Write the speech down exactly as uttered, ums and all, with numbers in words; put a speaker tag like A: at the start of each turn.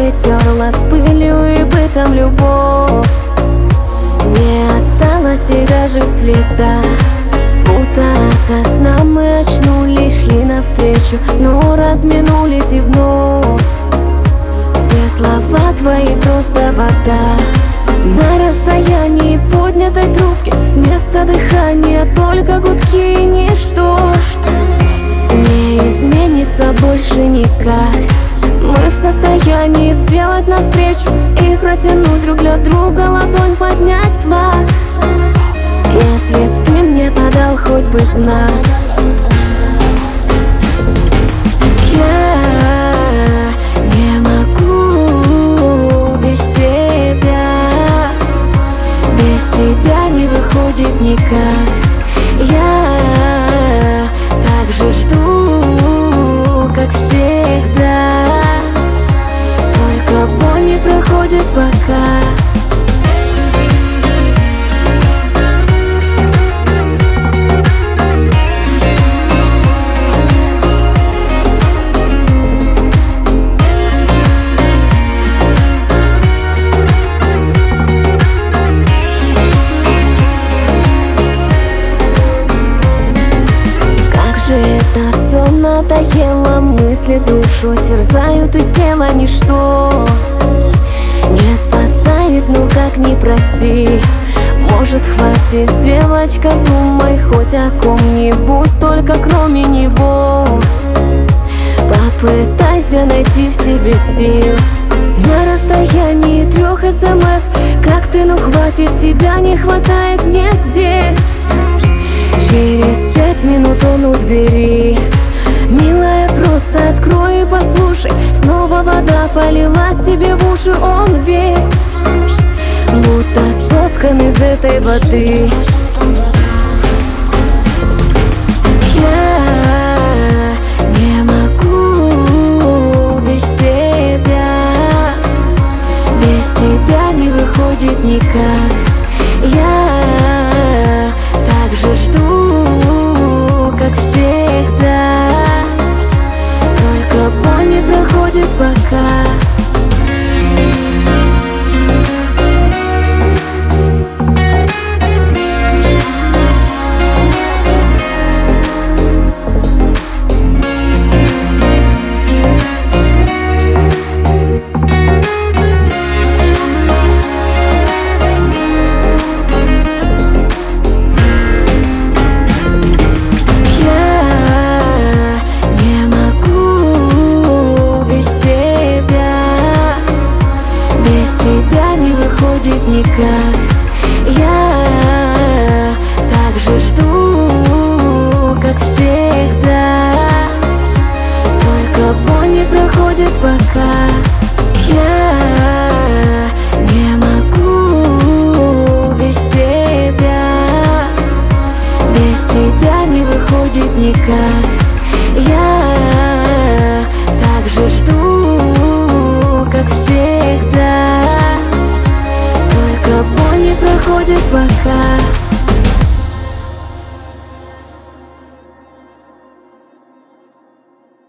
A: перетерлась пылью и бытом любовь. Не осталось и даже следа, будто ото сна мы очнулись, шли навстречу, но разминулись и вновь. Все слова твои просто вода, на расстоянии поднятой трубки, вместо дыхания только гудки и ничто. Не изменится больше никак. Мы в состоянии сделать навстречу и протянуть друг для друга ладонь, поднять флаг. Если б ты мне подал хоть бы знак. Я не могу без тебя, без тебя не выходит никак. Я также жду, как всегда, только боль не проходит пока. Это все надоело, мысли душу терзают и тело ничто не спасает, ну как не проси. Может хватит, девочка, думай хоть о ком-нибудь, только кроме него. Попытайся найти в себе сил на расстоянии трех смс. Как ты, ну хватит, тебя не хватает мне здесь. Через пять минут он у двери. Милая, просто открой и послушай. Снова вода полилась тебе в уши, он весь будто соткан из этой воды. Я не могу без тебя, без тебя не выходит никак. Я также жду, как всегда, только боль не проходит пока. Тебя не выходит никак. Я также жду, как всегда, только боль не проходит пока. Я не могу без тебя, без тебя не выходит никак.